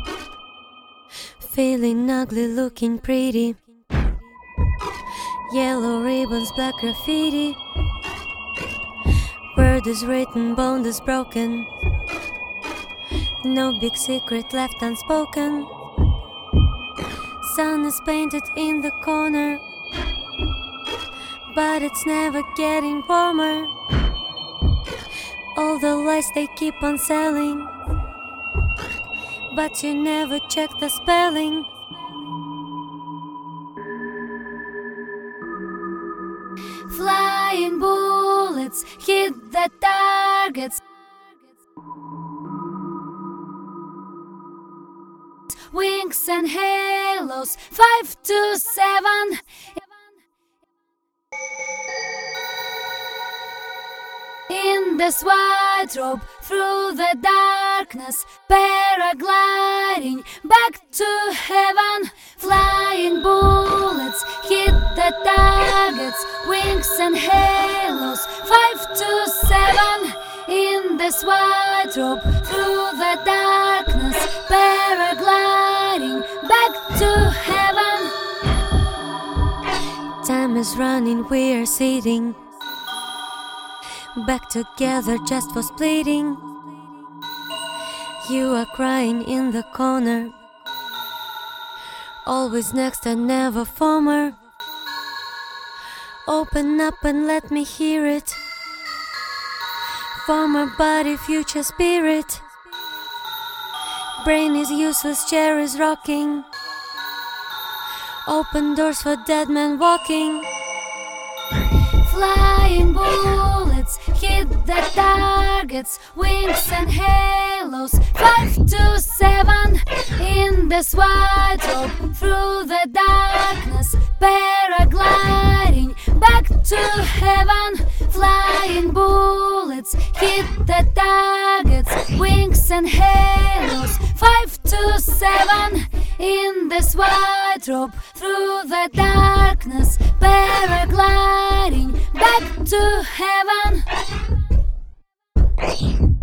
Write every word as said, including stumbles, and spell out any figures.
Feeling ugly, looking pretty. Yellow ribbons, black graffiti. Word is written, bond is broken. No big secret left unspoken. Sun is painted in the corner, but it's never getting warmer. All the lies they keep on selling, but you never check the spelling. Flying bullets hit the targets. Wings and halos, five to seven. In this white robe, through the darkness, paragliding back to heaven. Flying bullets hit the targets, wings and halos, five to seven. In this white robe, through the darkness, paragliding back to heaven. Time is running, we are sitting back together just for splitting. You are crying in the corner, always next and never former. Open up and let me hear it. Former body, future spirit. Brain is useless, chair is rocking. Open doors for dead men walking. Flying bullets hit the targets, wings and halos, five to seven. In this white robe, through the darkness, paragliding back to heaven. Flying bullets hit the targets, wings and halos, five to seven. In this white robe, through the darkness, paragliding back to heaven.